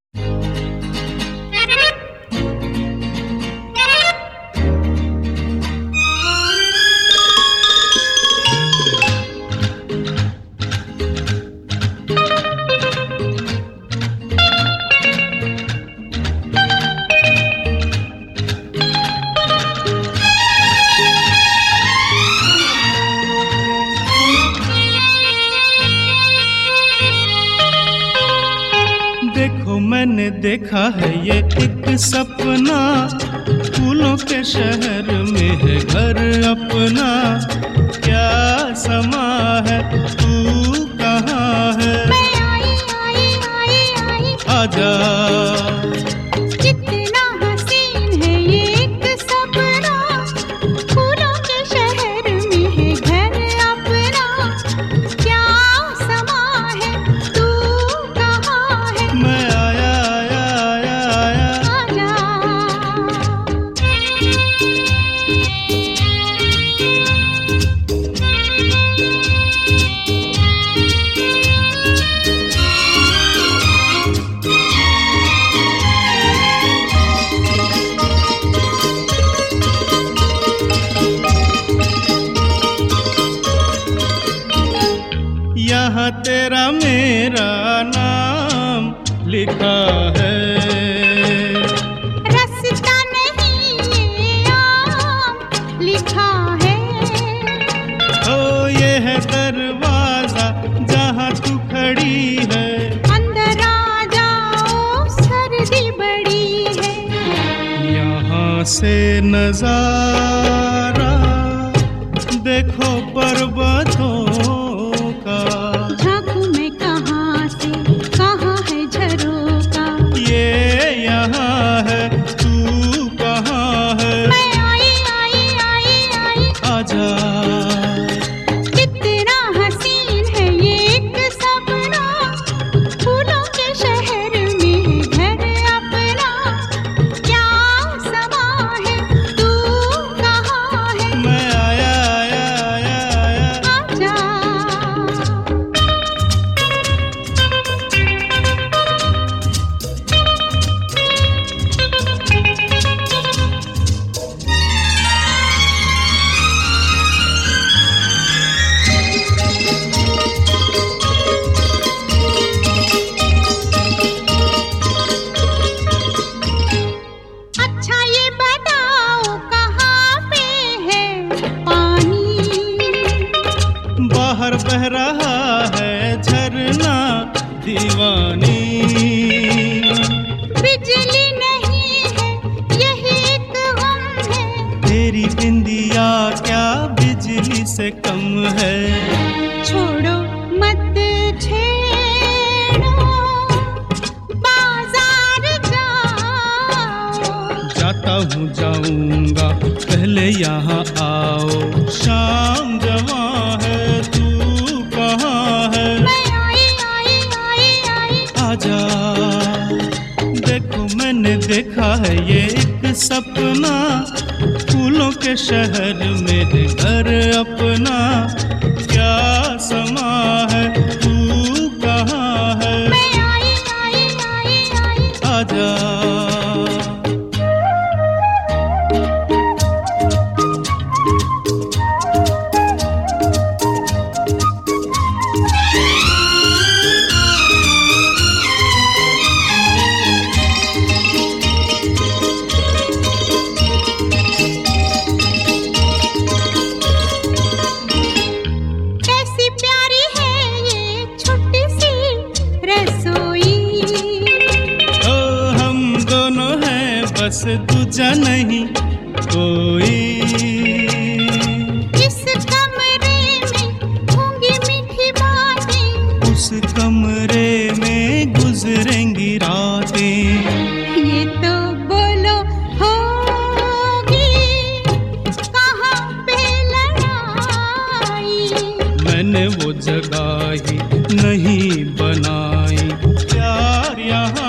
देखो मैंने देखा है ये एक सपना, फूलों के शहर में है घर अपना। क्या समा है, तू कहाँ है? मैं आई आई आई आई आजा। कितना हसीन है ये एक सपना, फूलों के शहर में है घर अपना। क्या समा है, तू कहाँ है? मैं आया आया आया आया। आजा। यहाँ तेरा मेरा नाम लिखा है। रास्ता नहीं ये आम लिखा है। ओ ये है दरवाजा जहाँ तू खड़ी है। अंदर आ जाओ, सर्दी बड़ी है। यहाँ से नजारा देखो पर्वतों का। झांकू मैं कहाँ से, कहाँ है झरोका। ये यहाँ है, तू कहाँ है? मैं आई आई आई आई आजा। कितना हसीन है ये एक सपना, फूलों के शहर में है घर अपना। क्या समा है, तू कहाँ है? मैं आया आया आया आया। आजा। अच्छा ये बताओ कहाँ पे है पानी? बाहर बह रहा है झरना दीवानी। बिजली नहीं है, यही एक गम है। तेरी बिंदिया क्या बिजली से कम है? छोड़ो मत छेड़ो, बाजार जाओ। जाता हूँ जाऊंगा, पहले यहाँ आओ। शाम जवां है, तू कहाँ है? मैं आई आई आई आई आजा। देखो मैंने देखा है ये एक सपना, फूलों के शहर में है घर अपना। क्या समा है, तू कहाँ है? मैं आई आई आई आई आजा। कैसी प्यारी है ये छोटी सी रसोई। ओ हम दोनों हैं, बस दूजा नहीं कोई। इस कमरे में होंगी मीठी बातें। उस कमरे में गुजरेंगी रातें। ये तो बोलो होगी कहाँ पे लड़ाई। मैंने वो जगह ही नहीं बनाई, प्यार यहाँ